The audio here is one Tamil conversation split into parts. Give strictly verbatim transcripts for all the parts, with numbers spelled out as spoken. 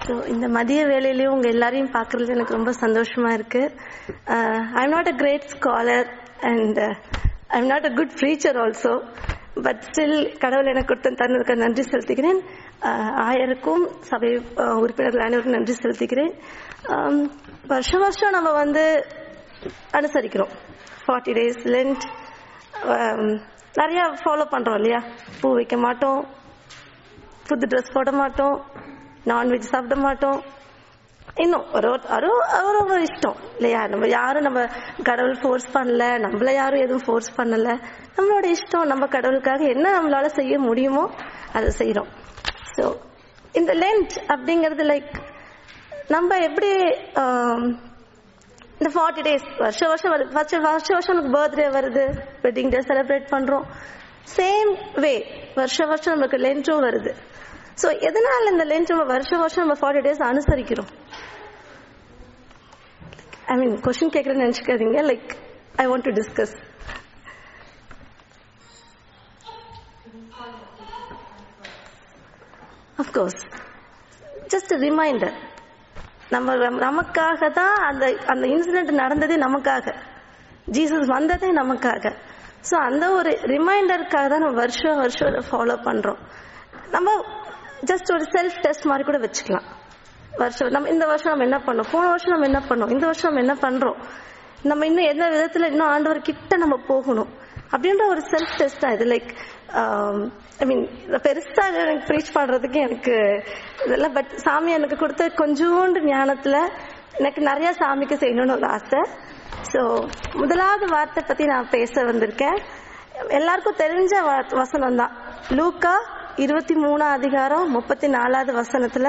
ஸோ இந்த மதிய வேலையிலையும் உங்கள் எல்லாரையும் பார்க்குறது எனக்கு ரொம்ப சந்தோஷமாக இருக்குது. I am not a great scholar and I am not a good preacher also. But still கடவுள் எனக்கு கொடுத்த தருணத்துக்கு நன்றி செலுத்துகிறேன். ஆயருக்கும் சபை உறுப்பினர்கள் அனைவருக்கும் நன்றி செலுத்துகிறேன். வருஷ வருஷம் நம்ம வந்து அனுசரிக்கிறோம் ஃபார்ட்டி டேஸ் லென்ட். நிறையா ஃபாலோ பண்ணுறோம் இல்லையா? பூ வைக்க மாட்டோம், புது ட்ரெஸ் போட மாட்டோம், நான்வெஜ் சாப்பிட மாட்டோம். இன்னும் ஒரு ஒரு இஷ்டம் இல்லையா? நம்ம யாரும் நம்ம கடவுள் ஃபோர்ஸ் பண்ணல, நம்மள யாரும் எதுவும் ஃபோர்ஸ் பண்ணல. நம்மளோட இஷ்டம். நம்ம கடவுளுக்காக என்ன நம்மளால செய்ய முடியுமோ அதை செய்யறோம். ஸோ இந்த லென்ட் அப்படிங்கிறது லைக் நம்ம எப்படி இந்த ஃபார்ட்டி டேஸ் வருஷ வருஷம் வருது. வருஷ வருஷம் நமக்கு பர்த்டே வருது, வெட்டிங் டே செலிப்ரேட் பண்றோம். சேம் வே வருஷ வருஷம் நமக்கு லென்ட்டும் வருது. ஸோ எதனால இந்த லென்ட் நம்ம வருஷ வருஷம் நம்ம ஃபார்ட்டி டேஸ் அனுசரிக்கிறோம்? ஐ மீன் கொஸ்டின் கேட்கறேன்னு நினைச்சுக்காதீங்க. Like I want to discuss. Of course just reminder. நம்ம நமக்காக தான் அந்த அந்த இன்சிடென்ட் நடந்ததே நமக்காக, ஜீசஸ் வந்ததே நமக்காக. ஸோ அந்த ஒரு ரிமைண்டருக்காக தான் நம்ம வருஷம் வருஷம் ஃபாலோ பண்றோம். நம்ம ஜஸ்ட் ஒரு செல்ஃப் டெஸ்ட் மாதிரி கூட வச்சுக்கலாம். வருஷம் நம்ம இந்த வருஷம் நம்ம என்ன பண்ணோம், போன வருஷம் நம்ம என்ன பண்ணோம், இந்த வருஷம் நம்ம என்ன பண்றோம், நம்ம இன்னும் எந்த விதத்துல இன்னும் ஆண்டவர் கிட்ட நம்ம போகணும் அப்படின்ற ஒரு செல்ஃப் டெஸ்ட் தான் இது. லைக் ஐ மீன் பெருசா எனக்கு ப்ரீச் பண்றதுக்கு எனக்கு இதெல்லாம், பட் சாமி எனக்கு கொடுத்த கொஞ்சோண்டு ஞானத்துல எனக்கு நிறைய சாமிக்கு செய்யணும்னு ஒரு ஆசை. ஸோ முதலாவது வார்த்தை பத்தி நான் பேச வந்திருக்கேன். எல்லாருக்கும் தெரிஞ்ச வசனம் தான். லூக்கா இருபத்தி மூணாம் அதிகாரம் முப்பத்தி நாலாவது வசனத்துல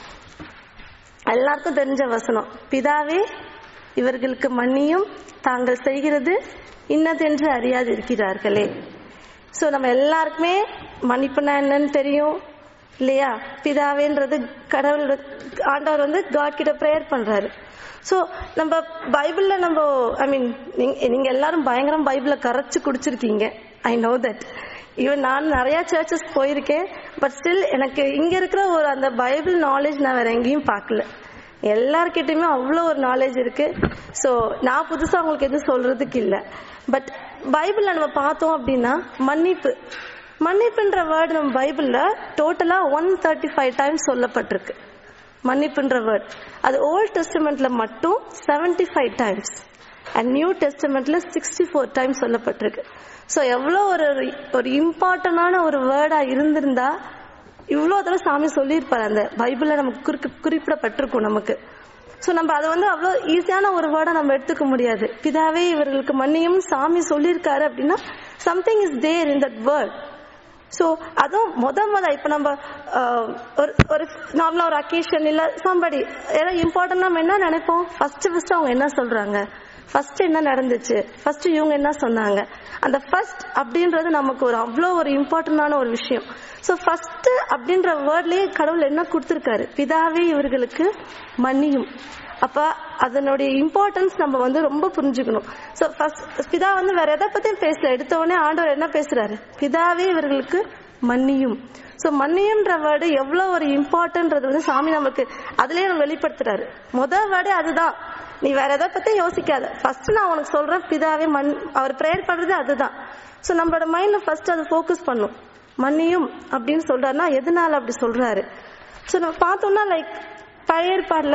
எல்லாருக்கும் தெரிஞ்ச வசனம், பிதாவே இவர்களுக்கு மன்னியும், தாங்கள் செய்கிறது இன்னதென்று அறியாது இருக்கிறார்களே. சோ நம்ம எல்லாருக்குமே மன்னிப்புனா என்னன்னு தெரியும் இல்லையா? பிதாவேன்றது கடவுள், ஆண்டவர் வந்து காட் கிட்ட பிரேயர் பண்றாரு. சோ நம்ம பைபிள்ல நம்ம ஐ மீன் நீங்க எல்லாரும் பயங்கரம் பைபிள கரைச்சு குடிச்சிருக்கீங்க. I know that. ஈவன் நான் நிறைய சர்ச்சஸ் போயிருக்கேன். பட் ஸ்டில் எனக்கு இங்க இருக்கிற ஒரு அந்த பைபிள் நாலேஜ் நான் வேற எங்கேயும் பார்க்கல. எல்லார்கிட்டயுமே அவ்வளோ ஒரு நாலேஜ் இருக்கு. ஸோ நான் புதுசா உங்களுக்கு எதுவும் சொல்றதுக்கு இல்லை. பட் பைபிள்ல நம்ம பார்த்தோம் அப்படின்னா மன்னிப்பு மன்னிப்புன்ற வேர்டு நம்ம பைபிள்ல டோட்டலா ஒன் தேர்ட்டி ஃபைவ் டைம்ஸ் சொல்லப்பட்டிருக்கு. மன்னிப்புன்ற வேர்ட் அது ஓல்ட் டெஸ்டமெண்ட்ல மட்டும் seventy five times and new டெஸ்டமெண்ட்ல சிக்ஸ்டி ஃபோர் டைம்ஸ் சொல்லப்பட்டிருக்கு. ஸோ எவ்வளோ ஒரு ஒரு இம்பார்ட்டன்டான ஒரு வேர்டா இருந்திருந்தா இவ்வளோ தடவை சாமி சொல்லியிருப்பாரு. அந்த பைபிள்ல நமக்கு குறிப்பிடப்பட்டிருக்கும் நமக்கு. ஸோ நம்ம அதை வந்து அவ்வளோ ஈஸியான ஒரு வேர்டா நம்ம எடுத்துக்க முடியாது. பிதாவே இவர்களுக்கு மன்னியும் சாமி சொல்லியிருக்காரு அப்படின்னா something is there in that word. So அதுவும் முத முத இப்ப நம்ம ஒரு நார்மலா ஒரு அக்கேஷன் இல்ல சம்படி ஏதாவது இம்பார்ட்டன்ட் நம்ம என்ன நினைப்போம், ஃபர்ஸ்ட் ஃபர்ஸ்ட் அவங்க என்ன சொல்றாங்க, ஃபர்ஸ்ட் என்ன நடந்துச்சு, ஃபர்ஸ்ட் இவங்க என்ன சொன்னாங்க. அந்த ஃபர்ஸ்ட் அப்படின்றது நமக்கு ஒரு அவ்வளோ ஒரு இம்பார்ட்டன்டான ஒரு விஷயம். ஸோ ஃபர்ஸ்ட் அப்படின்ற வேர்ட்லயே கடவுள் என்ன கொடுத்திருக்காரு, பிதாவே இவர்களுக்கு மன்னியும். அப்ப அதனுடைய இம்பார்ட்டன்ஸ் நம்ம வந்து ரொம்ப புரிஞ்சுக்கணும். சோ ஃபர்ஸ்ட் பிதா வந்து வேற எதை பத்தியும் பேசல. எடுத்த உடனே ஆண்டவர் என்ன பேசுறாரு, பிதாவே இவர்களுக்கு மன்னியும். சோ மன்னியும்ன்ற வேர்டு எவ்வளவு ஒரு இம்பார்ட்டன்றது வந்து சாமி நமக்கு அதுலயே நம்ம வெளிப்படுத்துறாரு. முதல் வேர்டு அதுதான். நீ வேற எதை பத்தி யோசிக்காத, ஃபர்ஸ்ட் நான் உனக்கு சொல்றேன் பிதாவே மன். அவர் பிரேயர் பண்றது அதுதான். சோ நம்மளோட மைண்ட்ல ஃபர்ஸ்ட் அதை ஃபோக்கஸ் பண்ணும். மன்னியும் அப்படின்னு சொல்றாருன்னா எதனால அப்படி சொல்றாரு. சோ நம்ம பார்த்தோம்னா லைக் பழைய ஏற்பாடுல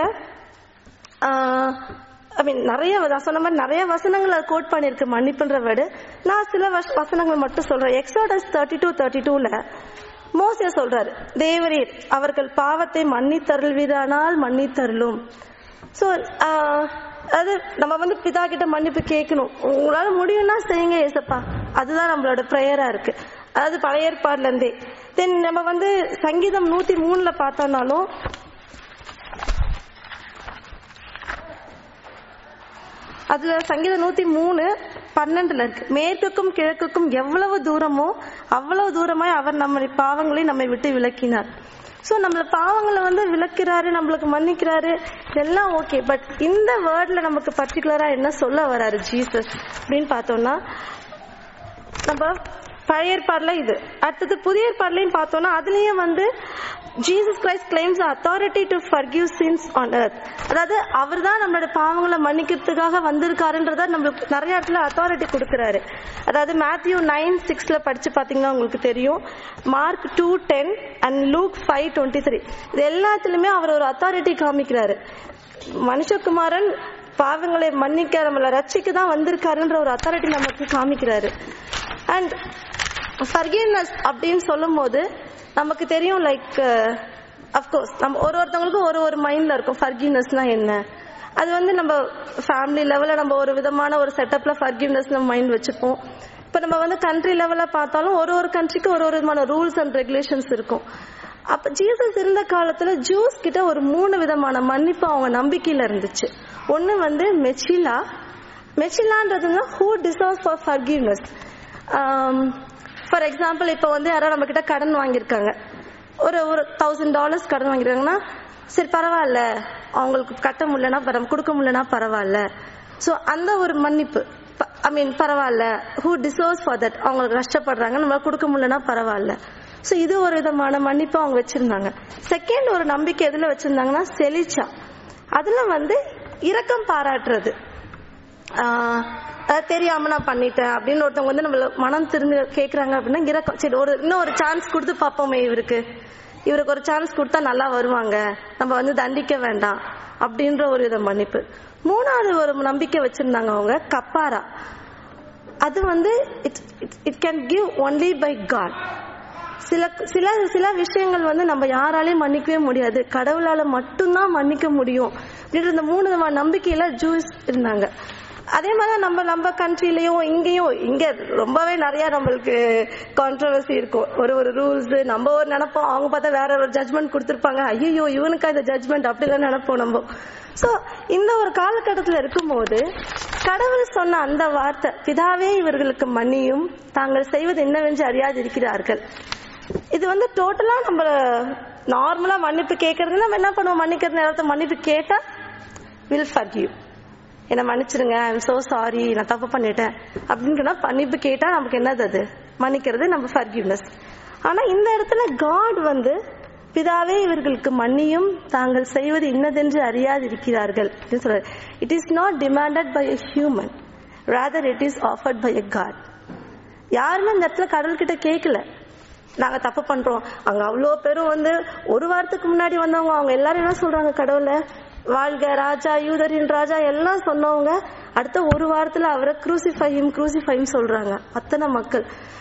ஐ மீன் நிறைய சொன்ன மாதிரி நிறைய வசனங்கள் கோட் பண்ணிருக்கு மன்னிப்புன்ற வேர்டு. நான் சில வசனங்கள் மட்டும் சொல்றேன். எக்ஸோடஸ் தேர்ட்டி டூ தேர்ட்டி டூல மோசே சொல்றாரு, தேவரீர் அவர்கள் பாவத்தை மன்னித்தருள்வீரானால் மன்னித்தருளும். சோ அது நம்ம வந்து பிதா கிட்ட மன்னிப்பு கேட்கணும். உங்களால முடியும்னா செய்யுங்க ஏசப்பா, அதுதான் நம்மளோட பிரேயரா இருக்கு. அதாவது பழைய ஏற்பாடுல இருந்தே. தென் நம்ம வந்து சங்கீதம் நூத்தி மூணுல பார்த்தோம்னாலும் அதுல சங்கீதம் நூத்தி மூணு பன்னெண்டுல இருக்கு, மேற்குக்கும் கிழக்குக்கும் எவ்வளவு தூரமோ அவ்வளவு தூரமாய் அவர் நம்ம பாவங்களை நம்மை விட்டு விலக்கினார். சோ நம்மள பாவங்களை வந்து விலக்கிறாரு, நம்மளுக்கு மன்னிக்கிறாரு, இதெல்லாம் ஓகே. பட் இந்த வேர்ட்ல நமக்கு பர்டிகுலரா என்ன சொல்ல வராரு ஜீசஸ் அப்படின்னு பார்த்தோம்னா, நம்ம பழைய ஏற்பாடுல இது. அடுத்தது புதிய ஏற்பாடுலையும் பார்த்தோம்னா அதுலயும் வந்து Jesus Christ claims authority to forgive sins on earth. அதாவது அவர் தான் நம்மளோட பாவங்களை மன்னிக்கிறதுக்காக வந்திருக்காருன்றத நம்மளுக்கு நிறைய இடத்துல அத்தாரிட்டி கொடுக்குறாரு. அதாவது மேத்யூ நைன் சிக்ஸ்ல படிச்சு பாத்தீங்கன்னா உங்களுக்கு தெரியும், Mark two ten and Luke five twenty three இது எல்லாத்துலயுமே அவர் ஒரு அத்தாரிட்டி காமிக்கிறாரு. மனுஷகுமாரன் பாவங்களை மன்னிக்க நம்மளை ரட்சிக்க தான் வந்திருக்காருன்ற ஒரு அத்தாரிட்டி நமக்கு காமிக்கிறாரு. அண்ட் ஃபர்கிவ்னஸ் அப்படின்னு சொல்லும் போது நமக்கு தெரியும், லைக் அஃப்கோர்ஸ் நம்ம ஒரு ஒருத்தவங்களுக்கும் ஒரு ஒரு மைண்ட்ல இருக்கும் ஃபர்கிவ்னஸ்னா என்ன. அது வந்து நம்ம ஃபேமிலி லெவல்ல நம்ம ஒரு விதமான ஒரு செட்டப்ல ஃபர்கிவ்னஸ் நம்ம மைண்ட் வச்சுப்போம். இப்ப நம்ம வந்து கண்ட்ரி லெவல்ல பார்த்தாலும் ஒரு ஒரு கண்ட்ரிக்கு ஒரு ஒரு விதமான ரூல்ஸ் அண்ட் ரெகுலேஷன்ஸ் இருக்கும். அப்ப ஜீசஸ் இருந்த காலத்துல ஜூஸ் கிட்ட ஒரு மூணு விதமான மன்னிப்பு அவங்க நம்பிக்கையில இருந்துச்சு. ஒன்னு வந்து மெச்சிலா. மெச்சிலான்றதுன்னா who deserves for forgiveness. For example இப்ப வந்து யாராவது நம்ம கிட்ட கடன் வாங்கியிருக்காங்க, ஒரு ஒரு தௌசண்ட் டாலர்ஸ் கடன் வாங்கிருக்காங்கன்னா, சரி பரவாயில்ல அவங்களுக்கு கட்ட முடியலன்னா பரவ கொடுக்க முடியலன்னா பரவாயில்ல. சோ அந்த ஒரு மன்னிப்பு, ஐ மீன் பரவாயில்ல, ஹூ டிசர்வ்ஸ் ஃபார் தட், அவங்களுக்கு கஷ்டப்படுறாங்க நம்மளால கொடுக்க முடியலன்னா பரவாயில்ல. சோ இது ஒரு விதமான மன்னிப்பு அவங்க வச்சிருந்தாங்க. செகண்ட் ஒரு நம்பிக்கை எதுல வச்சிருந்தாங்கன்னா செலிச்சா. அதுல வந்து இரக்கம் பாராட்டுறது. ஆஹ் தெரியாம நான் பண்ணிட்டேன் அப்படின்னு ஒருத்தவங்க வந்து நம்மள மனம் திருந்து கேக்குறாங்க அப்படின்னா இரக்கம், சரி ஒரு இன்னும் ஒரு சான்ஸ் கொடுத்து பார்ப்போமே, இவருக்கு இவருக்கு ஒரு சான்ஸ் கொடுத்தா நல்லா வருவாங்க, நம்ம வந்து தண்டிக்க வேண்டாம் அப்படின்ற ஒரு வித மன்னிப்பு. மூணாவது ஒரு நம்பிக்கை வச்சிருந்தாங்க அவங்க கப்பாரா. அது வந்து it it can give only by God. சில சில சில விஷயங்கள் வந்து நம்ம யாராலையும் மன்னிக்கவே முடியாது, கடவுளால மட்டும்தான் மன்னிக்க முடியும் அப்படின்ற இந்த மூணு விதமான நம்பிக்கையில ஜூஸ் இருந்தாங்க. அதே மாதிரி நம்ம நம்ம கண்ட்ரிலயும் இங்கேயும் இங்க ரொம்பவே நிறைய நம்மளுக்கு கான்ட்ரவர்சி இருக்கும். ஒரு ஒரு ரூல்ஸ் நம்ம ஒரு நினைப்போம், அவங்க பார்த்தா வேற ஒரு ஜட்மெண்ட் கொடுத்திருப்பாங்க, ஐயோ இவனுக்கா இந்த ஜட்மெண்ட் அப்படிலாம் நினைப்போம் நம்ம. சோ இந்த ஒரு காலகட்டத்துல இருக்கும்போது கடவுள் சொன்ன அந்த வார்த்தை, பிதாவே இவர்களுக்கு மன்னியும் தாங்கள் செய்வது என்னவென்று அறியாது இருக்கிறார்கள். இது வந்து டோட்டலா நம்ம நார்மலா மன்னிப்பு கேட்கறது, நம்ம என்ன பண்ணுவோம், மன்னிக்கிறது நேரத்தை மன்னிப்பு கேட்டா வில் ஃபர்கிவ், என்ன மன்னிச்சிருங்க, ஐ எம் சோ சாரி, நான் தப்பு பண்ணிட்டேன் அப்படின்னு மன்னிப்பு கேட்டா நமக்கு என்னது, அது மன்னிக்கிறது, நம்ம ஃபர்கிவ்னஸ். ஆனா இந்த இடத்துல காட் வந்து பிதாவே இவர்களுக்கு மன்னியும் தாங்கள் செய்வது இன்னதென்று அறியாது இருக்கிறார்கள் அப்படின்னு சொல்றாரு. It is not demanded by a human, rather it is offered by a God. யாருமே இந்த இடத்துல கடவுள் கிட்ட கேட்கல நாங்க தப்பு பண்றோம். அங்க அவ்வளோ பேரும் வந்து ஒரு வாரத்துக்கு முன்னாடி வந்தவங்க, அவங்க எல்லாரும் என்ன சொல்றாங்க, கடவுளை வாழ்க ராஜா, யூதரின் ராஜா எல்லாம் சொன்னவங்க அடுத்த ஒரு வாரத்துல அவரை குரூசிஃபையும் குரூசிஃபையும் சொல்றாங்க அத்தனை மக்கள்.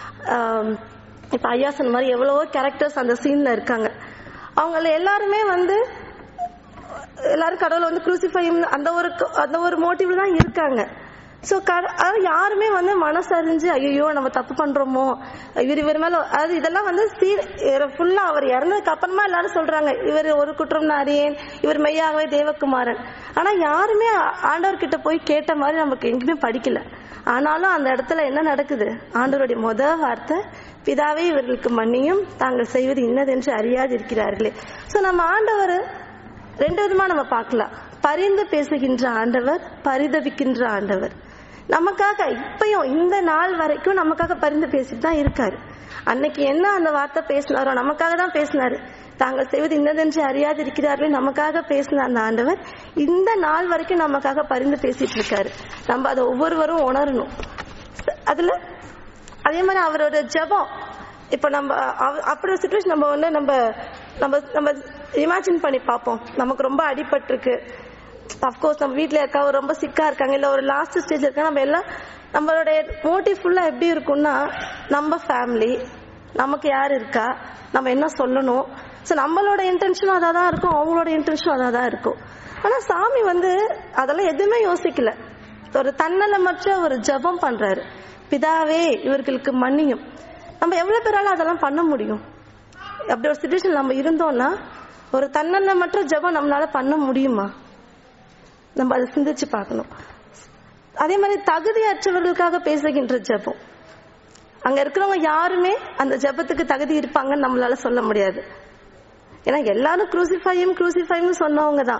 இப்ப ஐயா சொன்ன மாதிரி எவ்வளவோ கேரக்டர்ஸ் அந்த சீன்ல இருக்காங்க. அவங்க எல்லாருமே வந்து எல்லாரும் கடவுளை வந்து குரூசிஃபையும் அந்த ஒரு அந்த ஒரு மோட்டிவ்ல தான் இருக்காங்க. சோ யாருமே வந்து மனசறிஞ்சு ஐயோ நம்ம தப்பு பண்றோமோ, இவர் இவர் மேல, அது இதெல்லாம் வந்து ஃபுல்லா அவர் இறந்ததுக்கு அப்புறமா எல்லாரும் சொல்றாங்க இவர் ஒரு குற்றம் அறியேன், இவர் மெய்யாகவே தேவகுமாரன். ஆனா யாருமே ஆண்டவர்கிட்ட போய் கேட்ட மாதிரி நமக்கு எங்கேயுமே படிக்கல. ஆனாலும் அந்த இடத்துல என்ன நடக்குது, ஆண்டவருடைய முத வார்த்தை பிதாவே இவர்களுக்கு மன்னியும் தாங்கள் செய்வது இன்னதென்று அறியாது இருக்கிறார்களே. சோ நம்ம ஆண்டவர் ரெண்டு விதமா நம்ம பார்க்கலாம். பரிந்து பேசுகின்ற ஆண்டவர், பரிதவிக்கின்ற ஆண்டவர். நமக்காக இப்பயும் இந்த நாள் வரைக்கும் நமக்காக பரிந்து பேசிட்டு தான் இருக்காரு. அன்னைக்கு என்ன அந்த வார்த்தை பேசினாரோ நமக்காக தான் பேசினாரு. தாங்கள் செய்வது இன்னதென்று அறியாது இருக்கிறார்களே நமக்காக பேசின அந்த ஆண்டவர் இந்த நாள் வரைக்கும் நமக்காக பரிந்து பேசிட்டு இருக்காரு. நம்ம அதை ஒவ்வொருவரும் உணரணும். அதுல அதே மாதிரி அவரோட ஜெபம், இப்ப நம்ம அப்படி ஒரு சிச்சுவேஷன் நம்ம வந்து நம்ம நம்ம நம்ம இமேஜின் பண்ணி பார்ப்போம். நமக்கு ரொம்ப அடிபட்டு இருக்கு, அப்கோர்ஸ் நம்ம வீட்டுல இருக்கா ரொம்ப சிக்கா இருக்காங்க, இல்ல ஒரு லாஸ்ட் ஸ்டேஜ் இருக்கா, நம்ம எல்லாம் நம்மளுடைய மோட்டிவ் ஃபுல்லா எப்படி இருக்கும்னா நம்ம ஃபேமிலி, நமக்கு யார் இருக்கா, நம்ம என்ன சொல்லணும், சோ நம்மளோட இன்டென்ஷனும் அதான் இருக்கும், அவங்களோட இன்டென்ஷனும் அதான் இருக்கும். ஆனா சாமி வந்து அதெல்லாம் எதுவுமே யோசிக்கல, ஒரு தன்னலமற்ற ஒரு ஜெபம் பண்றாரு, பிதாவே இவர்களுக்கு மன்னியும். நம்ம எவ்வளவு பேரால அதெல்லாம் பண்ண முடியும்? அப்படி ஒரு சிச்சுவேஷன் நம்ம இருந்தோம்னா ஒரு தன்னலமற்ற ஜெபம் நம்மளால பண்ண முடியுமா? நம்ம அதை சிந்திச்சு பார்க்கணும். அதே மாதிரி தகுதியற்றவர்களுக்காக பேசுகின்ற ஜெபம், அங்க இருக்கிறவங்க யாருமே அந்த ஜெபத்துக்கு தகுதி இருப்பாங்கன்னு நம்மளால சொல்ல முடியாது. ஏன்னா எல்லாரும் குரூசிஃபையும் குரூசிஃபையும் சொன்னவங்க தான்.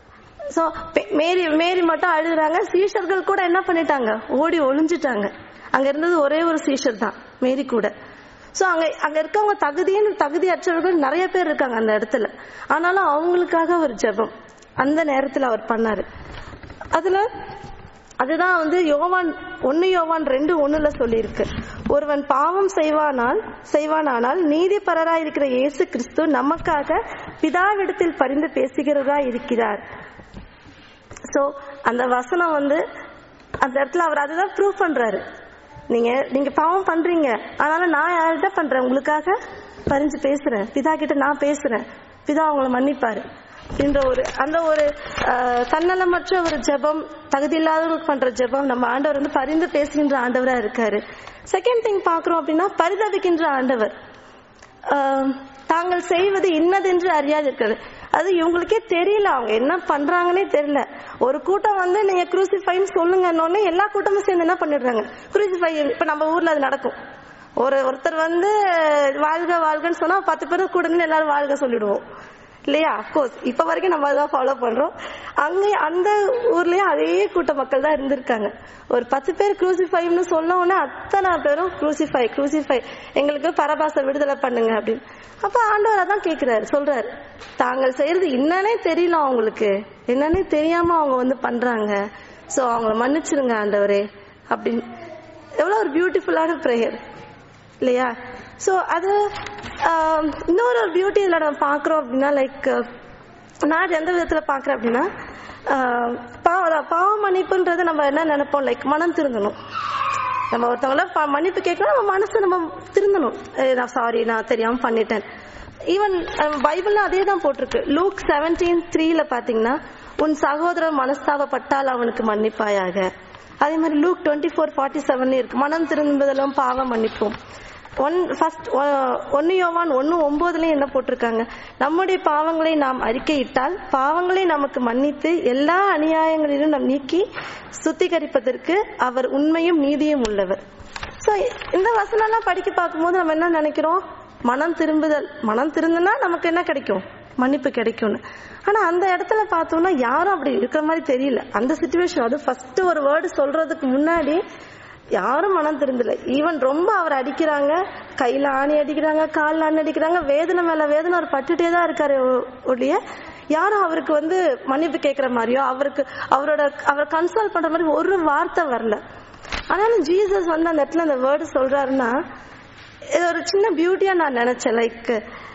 சோ மேரி மேரி மட்டும் அழுகுறாங்க, சீஷர்கள் கூட என்ன பண்ணிட்டாங்க, ஓடி ஒளிஞ்சிட்டாங்க. அங்க இருந்தது ஒரே ஒரு சீஷர் தான், மேரி கூட. சோ அங்க அங்க இருக்கவங்க தகுதியின் தகுதியற்றவர்கள் நிறைய பேர் இருக்காங்க அந்த இடத்துல. ஆனாலும் அவங்களுக்காக ஒரு ஜெபம் அந்த நேரத்துல அவர் பண்ணாரு. அதுல அதுதான் வந்து யோவான் ஒன்னு யோவான் ரெண்டு ஒண்ணுல சொல்லி இருக்கு, ஒருவன் பாவம் செய்வானால் செய்வானானால் நீதிபரராய் இருக்கிற இயேசு கிறிஸ்து நமக்காக பிதாவிடத்தில் பரிந்து பேசுகிறதா இருக்கிறார். சோ அந்த வசனம் வந்து அந்த இடத்துல அவர் அதுதான் ப்ரூவ் பண்றாரு. நீங்க நீங்க பாவம் பண்றீங்க, ஆனாலும் நான் யார்கிட்ட பண்றேன், உங்களுக்காக பரிஞ்சு பேசுறேன், பிதா கிட்ட நான் பேசுறேன், பிதா உங்களை மன்னிப்பாரு அப்படின்ற ஒரு அந்த ஒரு தன்னலமற்ற ஒரு ஜெபம், தகுதி இல்லாதவர்களுக்கு பண்ற ஜெபம். நம்ம ஆண்டவர் வந்து பரிந்து பேசுகின்ற ஆண்டவரா இருக்காரு. செகண்ட் திங் பாக்குறோம் அப்படின்னா பரிதவிக்கின்ற ஆண்டவர். தாங்கள் செய்வது இன்னதென்று அறியாது இருக்கிறது. அது இவங்களுக்கே தெரியல, அவங்க என்ன பண்றாங்கன்னே தெரியல. ஒரு கூட்டம் வந்து நீங்க குரூசிஃபைன்னு சொல்லுங்கன்னொன்னே எல்லா கூட்டமும் சேர்ந்து என்ன பண்ணிடுறாங்க, குரூசிஃபை. இப்ப நம்ம ஊர்ல அது நடக்கும். ஒரு ஒருத்தர் வந்து வாழ்க வாழ்கன்னு சொன்னா பத்து பேர் கூட இருந்து எல்லாரும் வாழ்க சொல்லிடுவோம் இல்லையா? அப்கோர்ஸ் இப்ப வரைக்கும் நம்ம அதான் ஃபாலோ பண்றோம். அங்கே அந்த ஊர்லயே அதே கூட்ட மக்கள் தான் இருந்திருக்காங்க. ஒரு பத்து பேர் குரூசிஃபைன்னு சொன்ன உடனே அத்தனை பேரும் குரூசிஃபை குரூசிஃபை எங்களுக்கு பரபாச விடுதலை பண்ணுங்க அப்படின்னு. அப்ப ஆண்டவர் அதான் கேட்கிறாரு, சொல்றாரு, தாங்கள் செய்யறது என்னன்னே தெரியல அவங்களுக்கு, என்னன்னே தெரியாம அவங்க வந்து பண்றாங்க, சோ அவங்களை மன்னிச்சிருங்க ஆண்டவரே அப்படின்னு. எவ்வளவு ஒரு பியூட்டிஃபுல்லான பிரேயர் இல்லையா? சோ அது இன்னொரு ஒரு பியூட்டி இதுல நம்ம பாக்குறோம் அப்படின்னா, லைக் நான் எந்த விதத்துல பாக்குறேன் அப்படின்னா, பாவ மன்னிப்புன்றது நம்ம என்ன நினைப்போம், லைக் மனம் திருந்தணும். நம்ம ஒருத்தவங்கள மன்னிப்பு கேட்கணும், நம்ம மனசு நம்ம திருந்தணும், நான் சாரி நான் தெரியாம பண்ணிட்டேன். ஈவன் பைபிள்ல அதே தான் போட்டிருக்கு. லூக் செவன்டீன் த்ரீல பாத்தீங்கன்னா, உன் சகோதரர் மனஸ்தாபப்பட்டால் அவனுக்கு மன்னிப்பாயாக. அதே மாதிரி லூக் டுவெண்ட்டி ஃபோர் ஃபார்ட்டி செவன்ல இருக்கு, மனம் திரும்புதலும் பாவம் மன்னிப்போம். ஒன் ஃபர்ஸ்ட் ஒன்னு யோவான் ஒன்னு ஒன்பதுலயும் என்ன போட்டிருக்காங்க, நம்முடைய பாவங்களை நாம் அறிக்கையிட்டால் பாவங்களை நமக்கு மன்னித்து எல்லா அநியாயங்களிலும் நம் நீக்கி சுத்திகரிப்பதற்கு அவர் உண்மையும் நீதியும் உள்ளவர். சோ இந்த வசனம் எல்லாம் படிக்க பார்க்கும்போது நம்ம என்ன நினைக்கிறோம், மனம் திரும்புதல், மனம் திரும்பினா நமக்கு என்ன கிடைக்கும், மன்னிப்பு கிடைக்கும்னு. ஆனா அந்த இடத்துல பார்த்தோம்னா யாரும் அப்படி இருக்கிற மாதிரி தெரியல. அந்த சிச்சுவேஷன், அது ஃபர்ஸ்ட் ஒரு வேர்டு சொல்றதுக்கு முன்னாடி யாரும் மனம் திரும்பல. ஈவன் ரொம்ப அவர் அடிக்கிறாங்க, கையில ஆணி அடிக்கிறாங்க, காலில் ஆணி அடிக்கிறாங்க, வேதனை மேல வேதனை அவர் பட்டுட்டே தான் இருக்காரு ஒழிய யாரும் அவருக்கு வந்து மன்னிப்பு கேட்கிற மாதிரியோ அவருக்கு அவரோட அவரை கன்சோல் பண்ற மாதிரி ஒரு வார்த்தை வரல. ஆனாலும் ஜீசஸ் வந்து அந்த இடத்துல அந்த வேர்டு சொல்றாருன்னா இது ஒரு சின்ன பியூட்டியா நான் நினைச்சேன். லைக்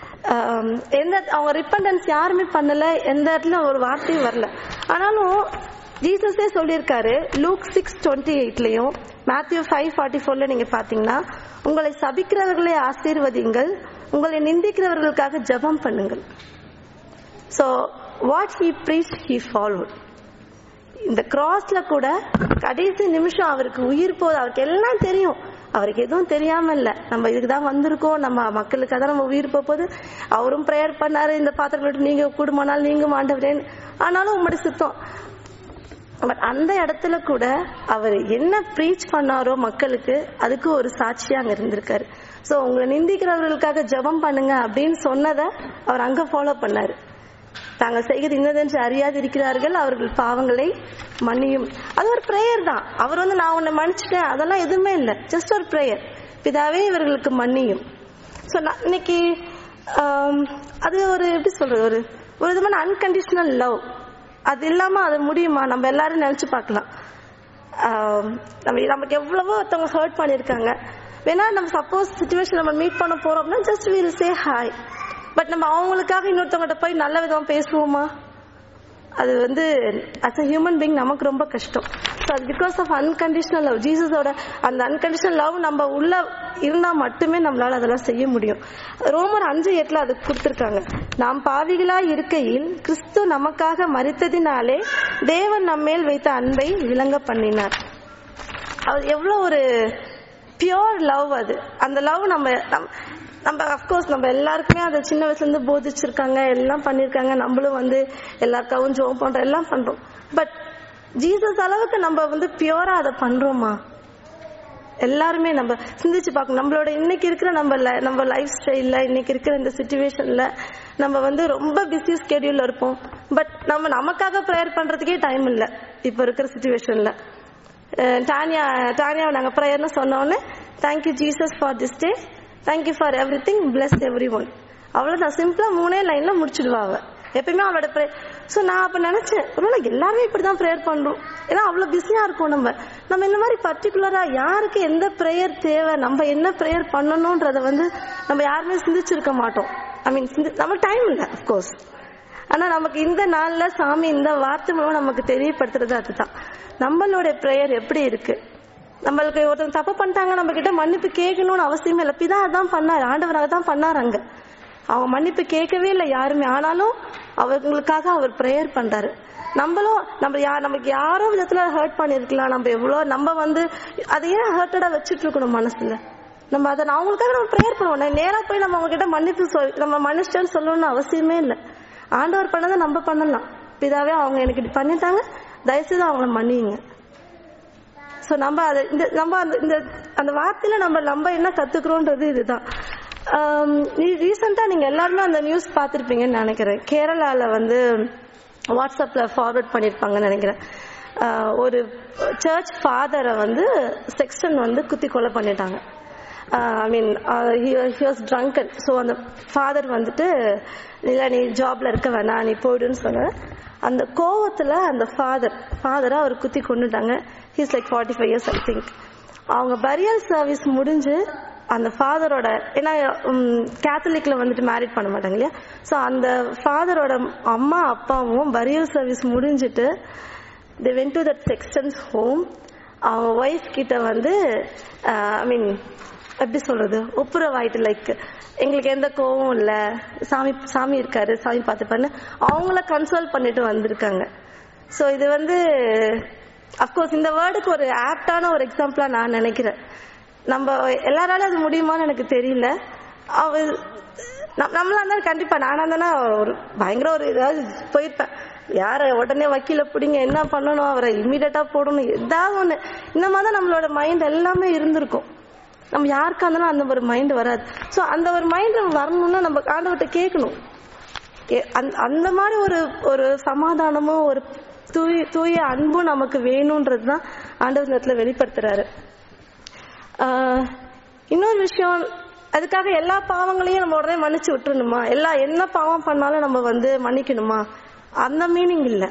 எந்த அவங்க ரிப்பண்டன்ஸ் யாருமே பண்ணல, எந்த இடத்துல ஒரு வார்த்தையும் வரல. ஆனாலும் ஜீசஸே சொல்லியிருக்காரு லூக் சிக்ஸ் டுவெண்ட்டி எயிட்லயும் மேத்யூ ஃபைவ் ஃபார்ட்டி ஃபோர்ல நீங்க பாத்தீங்கன்னா, உங்களை சபிக்கிறவர்களை ஆசீர்வதிங்கள், உங்களை நிந்திக்கிறவர்களுக்காக ஜெபம் பண்ணுங்கள். So what he preach he followed. இந்த கிராஸ்ல கூட கடைசி நிமிஷம் அவருக்கு உயிர் போகுது, அவருக்கு எல்லாம் தெரியும், அவருக்கு எதுவும் தெரியாம இல்ல, நம்ம இதுக்குதான் வந்திருக்கோம், நம்ம மக்களுக்காக தான் நம்ம உயிர் போகுது. அவரும் பிரேயர் பண்ணாரு, இந்த பாத்திரம் விட்டு நீங்க கூடுமானால் நீங்க மாண்டவரேன்னு. ஆனாலும் உங்களுடைய சுத்தம். பட் அந்த இடத்துல கூட அவர் என்ன ப்ரீச் பண்ணாரோ மக்களுக்கு, அதுக்கு ஒரு சாட்சியா அங்க இருந்திருக்காரு. சோ உங்களை நிந்திக்கிறவர்களுக்காக ஜெபம் பண்ணுங்க அப்படின்னு சொன்னதை அவர் அங்க ஃபாலோ பண்ணாரு. தாங்கள் செய்கிறது இன்னதென்று அறியாது இருக்கிறார்கள், அவர்கள் பாவங்களை மன்னியும். அது ஒரு பிரேயர் தான். அவர் வந்து நான் உன்னை மன்னிச்சிட்டேன் அதெல்லாம் எதுவுமே இல்லை, ஜஸ்ட் ஒரு பிரேயர், பிதாவே இவர்களுக்கு மன்னியும். ஸோ நான் இன்னைக்கு அது ஒரு எப்படி சொல்றது, ஒரு ஒரு விதமான அன்கண்டிஷனல் லவ். அது இல்லாம அது முடியுமா? நம்ம எல்லாரும் நினைச்சு பார்க்கலாம். நம்ம நமக்கு எவ்வளவோ ஒருத்தவங்க ஹர்ட் பண்ணிருக்காங்க, வேணா நம்ம சப்போஸ் சிச்சுவேஷன் நம்ம மீட் பண்ண போறோம் அப்படின்னா just we'll say hi. But நம்ம அவங்களுக்காக இன்னொருத்தவங்கிட்ட போய் நல்ல விதமா பேசுவோமா? அது வந்து அஸ் அ ஹியூமன் பீயிங் நமக்கு ரொம்ப கஷ்டம். ஸோ அது பிகாஸ் ஆஃப் அன்கண்டிஷனல் லவ். ஜீசஸோட அந்த அன்கண்டிஷனல் லவ் நம்ம உள்ள இருந்தா மட்டுமே நம்மளால அதெல்லாம் செய்ய முடியும். ரோமர் அஞ்சு எட்டுல அது கொடுத்திருக்காங்க, நாம் பாவிகளா இருக்கையில் கிறிஸ்து நமக்காக மரித்ததினாலே தேவன் நம்மேல் வைத்த அன்பை விளங்க பண்ணினார். அது எவ்வளவு ஒரு பியோர் லவ் அது. அந்த லவ் நம்ம நம்ம அப்கோர்ஸ் நம்ம எல்லாருக்குமே அதை சின்ன வயசுல இருந்து போதிச்சிருக்காங்க, எல்லாம் பண்ணிருக்காங்க, நம்மளும் வந்து எல்லாருக்காகவும் ஜோம் பண்றோம், எல்லாம் பண்றோம். பட் ஜீசஸ் அளவுக்கு நம்ம வந்து பியூரா அதை பண்றோமா? எல்லாருமே நம்ம சிந்திச்சு பார்க்கணும். நம்மளோட இன்னைக்கு இருக்கிற நம்ம நம்ம லைஃப் ஸ்டைல்ல, இன்னைக்கு இருக்கிற இந்த சிச்சுவேஷன்ல நம்ம வந்து ரொம்ப பிஸி ஸ்கெடியூல்ல இருப்போம். பட் நம்ம நமக்காக ப்ரேயர் பண்றதுக்கே டைம் இல்லை இப்ப இருக்கிற சிச்சுவேஷன்ல டானியா டானியாவை நாங்கள் ப்ரேயர்னு சொன்னோன்னே thank you Jesus for this day, thank you for every thing, bless every one. அவ்வளோதான், சிம்பிளாக மூணே லைனில் முடிச்சுடுவா அவள் எப்பயுமே அவளோட ப்ரேயர். ஸோ நான் அப்போ நினச்சேன், ஒருவேளை எல்லாருமே இப்படி தான் ப்ரேயர் பண்ணுறோம். ஏன்னா அவ்வளோ பிஸியாக இருக்கும். நம்ம நம்ம இந்த மாதிரி பர்டிகுலராக யாருக்கு எந்த ப்ரேயர் தேவை, நம்ம என்ன ப்ரேயர் பண்ணணுன்றதை வந்து நம்ம யாருமே சிந்திச்சிருக்க மாட்டோம். ஐ மீன் சிந்தி நம்ம டைம் இல்லை அஃப்கோர்ஸ். ஆனால் நமக்கு இந்த நாளில் சாமி இந்த வார்த்தை மூலம் நமக்கு தெரியப்படுத்துறது அதுதான். நம்மளுடைய ப்ரேயர் எப்படி இருக்கு, நம்மளுக்கு ஒருத்தர் தப்பு பண்ணிட்டாங்க, நம்ம கிட்ட மன்னிப்பு கேட்கணும்னு அவசியமே இல்லை. பிதா அதான் பண்ணாரு, ஆண்டவராக தான் பண்ணாரு. அங்க அவங்க மன்னிப்பு கேட்கவே இல்லை யாருமே, ஆனாலும் அவங்களுக்காக அவர் ப்ரேயர் பண்றாரு. நம்மளும் நம்ம யா நமக்கு யாரோ விதத்துல ஹர்ட் பண்ணிருக்கலாம், நம்ம எவ்வளோ நம்ம வந்து அதையே ஹர்ட்டடா வச்சுட்டு இருக்கணும் மனசுல. நம்ம அதை அவங்களுக்காக நம்ம ப்ரேயர் பண்ணுவோம். நேரா போய் நம்ம அவங்க கிட்ட மன்னிப்பு சொல் நம்ம மன்னிச்சிட்டேன்னு சொல்லணும்னு அவசியமே இல்லை. ஆண்டவர் பண்ணதை நம்ம பண்ணலாம். பிதாவே அவங்க எனக்கு இப்படி பண்ணிட்டாங்க, தயவுசெய்து அவங்கள மன்னியுங்க. ஸோ நம்ம அதை இந்த நம்ம அந்த இந்த அந்த வார்த்தையில நம்ம நம்ம என்ன கத்துக்கிறோன்றது இதுதான். ரீசெண்டா நீங்க எல்லாருமே அந்த நியூஸ் பார்த்திருப்பீங்கன்னு நினைக்கிறேன். கேரளால வந்து வாட்ஸ்அப்ல ஃபார்வர்ட் பண்ணிருப்பாங்கன்னு நினைக்கிறேன். ஒரு சர்ச் ஃபாதரை வந்து செக்ஷன் வந்து குத்தி கொலை பண்ணிட்டாங்க. I mean he was drunken. So அந்த ஃபாதர் வந்துட்டு இல்லை நீ ஜாப்ல இருக்க வேணாம் நீ போயிடுன்னு சொன்ன அந்த கோவத்துல அந்த ஃபாதர் ஃபாதரை அவர் குத்தி கொண்டுட்டாங்க. He's like forty five years I think. அவங்க பரியல் சர்வீஸ் முடிஞ்சு அந்த ஃபாதரோட, ஏன்னா கேத்தலிக்ல வந்துட்டு மேரிட் பண்ண மாட்டாங்க இல்லையா, ஸோ அந்த ஃபாதரோட அம்மா அப்பாவும் பரியல் சர்வீஸ் முடிஞ்சிட்டு they went to that section's home. அவங்க ஒய்ஃப் கிட்ட வந்து ஐ மீன் எப்படி சொல்றது ஒப்புரவாயிட்டு, லைக் எங்களுக்கு எந்த கோவம் இல்ல, சாமி சாமி இருக்காரு, சாமி பார்த்துப்பாருன்னு அவங்கள கன்சோல் பண்ணிட்டு வந்திருக்காங்க. ஸோ இது வந்து அப்கோர்ஸ் இந்த வேர்டுக்கு ஒரு ஆப்டான ஒரு எக்ஸாம்பிளா நான் நினைக்கிறேன். நம்ம எல்லாராலும் அது முடியுமான்னு எனக்கு தெரியல. அவ நம்மளா இருந்தாலும் கண்டிப்பா நானா இருந்தா ஒரு பயங்கர ஒரு ஏதாவது போயிருப்பேன். யார உடனே வக்கீல பிடிங்க, என்ன பண்ணணும், அவரை இம்மீடியட்டா போடணும், ஏதாவது ஒண்ணு இந்த மாதிரி நம்மளோட மைண்ட் எல்லாமே இருந்திருக்கும். நம்ம யாருக்கா இருந்தாலும் அந்த ஒரு மைண்ட் வராது. ஸோ அந்த ஒரு மைண்ட் வரணும்னா நம்ம ஆண்டவர்கிட்ட கேட்கணும். அந்த மாதிரி ஒரு ஒரு சமாதானமும் ஒரு தூய தூய அன்பும் நமக்கு வேணும்ன்றதுதான் ஆண்டவர் இடத்துல வெளிப்படுத்துறாரு. ஆஹ் இன்னொரு விஷயம், அதுக்காக எல்லா பாவங்களையும் நம்ம உடனே மன்னிச்சு விட்டுருணுமா, எல்லா என்ன பாவம் பண்ணாலும் நம்ம வந்து மன்னிக்கணுமா, அந்த மீனிங் இல்ல.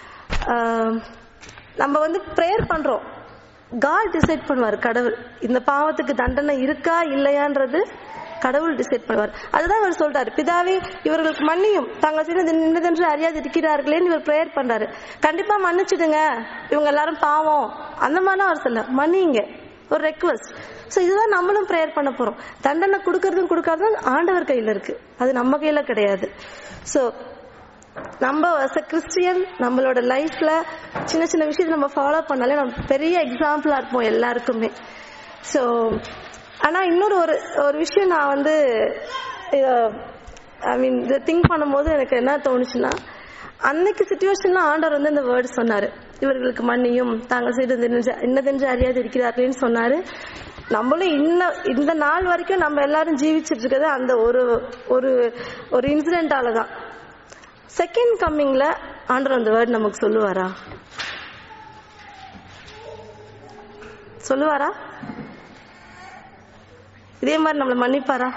நம்ம வந்து பிரேயர் பண்றோம், காட் டிசைட் பண்ணுவார். கடவுள் இந்த பாவத்துக்கு தண்டனை இருக்கா இல்லையான்றது கடவுள் டிசைட் பண்ணுவார். அதுதான் இவர் சொல்றாரு, பிதாவே இவர்களுக்கு மன்னியும் தாங்கள் செய்தது இன்னதென்று அறியாது இருக்கிறார்களேன்னு இவர் பிரேயர் பண்றாரு. கண்டிப்பா மன்னிச்சுடுங்க, இவங்க எல்லாரும் பாவம் அந்த மாதிரிலாம் அவர் சொல்ல, மன்னிங்க, ஒரு ரெக்வஸ்ட். ஸோ இதுதான் நம்மளும் ப்ரேயர் பண்ண போறோம். தண்டனை கொடுக்கறதும் கொடுக்காததும் ஆண்டவர் கையில இருக்கு, அது நம்ம கையில கிடையாது. ஸோ நம்ம கிறிஸ்டியன் நம்மளோட லைஃப்ல சின்ன சின்ன விஷயத்தை நம்ம ஃபாலோ பண்ணாலே நம்ம பெரிய எக்ஸாம்பிளா இருப்போம் எல்லாருக்குமே. ஸோ ஆனா இன்னொரு ஒரு ஒரு விஷயம் நான் வந்து ஐ மீன் இதை திங்க் பண்ணும்போது எனக்கு என்ன தோணுச்சுன்னா, அன்னைக்கு சிச்சுவேஷன்ல ஆண்டவர் வந்து இந்த வேர்டு சொன்னாரு, இவர்களுக்கு மன்னியும் தாங்கள் செய்தது இன்னதென்று அறியாது இருக்கிறார்களேன்னு சொன்னாரு. நம்மளும் இன்ன இந்த நாள் வரைக்கும் நம்ம எல்லாரும் ஜீவிச்சிட்டு இருக்கிறது அந்த ஒரு ஒரு ஒரு இன்சிடென்டாலதான். செகண்ட் கம்மிங்ல ஆண்டவர் அந்த வேர்டு நமக்கு சொல்லுவாரா சொல்லுவாரா இதே மாதிரி நம்மளை மன்னிப்பாரா?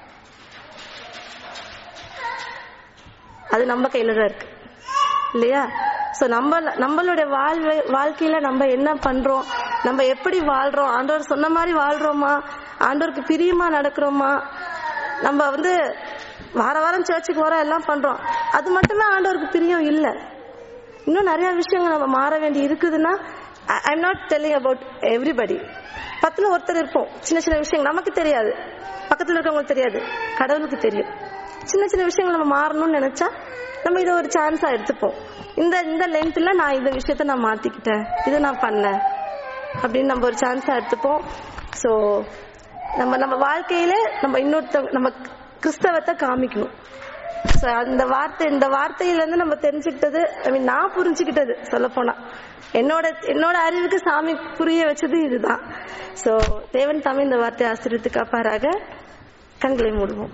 அது நம்ம கையில தான் இருக்கு இல்லையா? சோ நம்ம நம்மளுடைய வாழ்வை வாழ்க்கையில நம்ம என்ன பண்றோம், நம்ம எப்படி வாழ்றோம், ஆண்டவர் சொன்ன மாதிரி வாழ்றோமா, ஆண்டவருக்கு பிரியமா நடக்கிறோமா? நம்ம வந்து வார வாரம் சர்ச்சுக்கு வர எல்லாம் பண்றோம், அது மட்டுமே ஆண்டவருக்கு பிரியம் இல்ல. இன்னும் நிறைய விஷயங்கள் நம்ம மாற வேண்டி இருக்குதுன்னா, I am not telling about everybody. பத்துல ஒருத்தர் இருப்போம், சின்ன சின்ன விஷயங்கள் நமக்கு தெரியாது, பக்கத்துல இருக்கவங்களுக்கு தெரியாது, கடவுளுக்கு தெரியும். சின்ன சின்ன விஷயங்கள் நம்ம மாறணும்னு நினைச்சா நம்ம இதை ஒரு சான்ஸா எடுத்துப்போம். இந்த இந்த லென்த்ல நான் இந்த விஷயத்த நான் மாத்திக்கிட்டேன், இதை நான் பண்ணேன் அப்படின்னு நம்ம ஒரு சான்ஸா எடுத்துப்போம். ஸோ நம்ம நம்ம வாழ்க்கையில நம்ம இன்னொருத்தவங்க நம்ம கிறிஸ்தவத்தை காமிக்கணும். ஸோ அந்த வார்த்தை இந்த வார்த்தையில இருந்து நம்ம தெரிஞ்சுக்கிட்டது, ஐ மீன் நான் புரிஞ்சுக்கிட்டது, சொல்ல போனா என்னோட என்னோட அறிவுக்கு சாமி புரிய வச்சது இதுதான். ஸோ தேவன் தாமே இந்த வார்த்தையை ஆசீர்வதித்து காப்பாராக. கண்களை மூடுவோம்.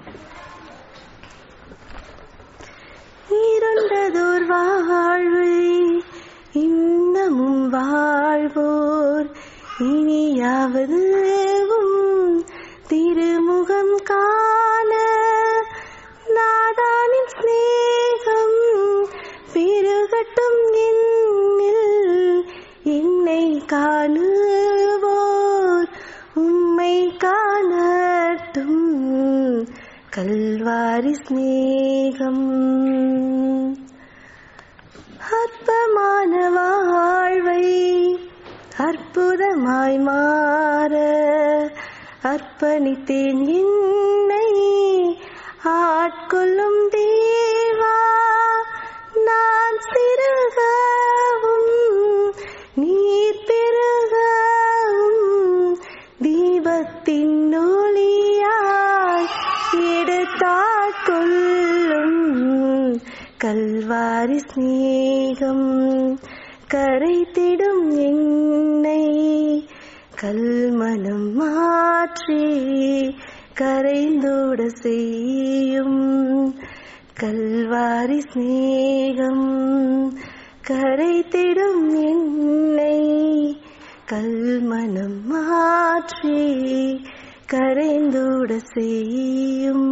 இருண்டதோர் வாழ்வை இன்னமும் வாழ்வோர் இனியாவது உம் திருமுகம் காண நாதானின் சிநேகம் பெருகட்டும் என்னில் என்னை காணுவோர் உம்மை காணட்டும் கல்வாரி சிநேகம். அற்பமான வாழ்வை அற்புதமாய் மாற அர்ப்பணித்தேன் என்னை ஆட்கொள்ளும் தேவா. நான் சிறுகவும் நீர் பெருகவும் தீபத்தின் ஒளியாய் எடுத்தாட்கொள்ளும் கல்வாரி சிநேகம். கரைத்திடும் என்னை கல்மனம் மாற்றி கரைந்தோட செய்யும் கல்வாரி சிநேகம். கரைத்திடும் என்னை கல்மனம் மாற்றி கரைந்தோட செய்யும்.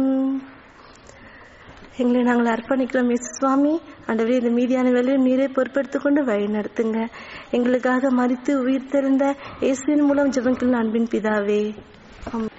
எங்களை நாங்கள் அர்ப்பணிக்கிறோம் இயேசு சுவாமி. ஆண்டவரே, இந்த மீதியான வேலையை நீரே பொறுப்பெடுத்துக் கொண்டு வழி நடத்துங்க. எங்களுக்காக மரித்து உயிர் தெரிந்த இயேசுவின் மூலம் ஜெபங்கள் அன்பின் பிதாவே. ஆமென்.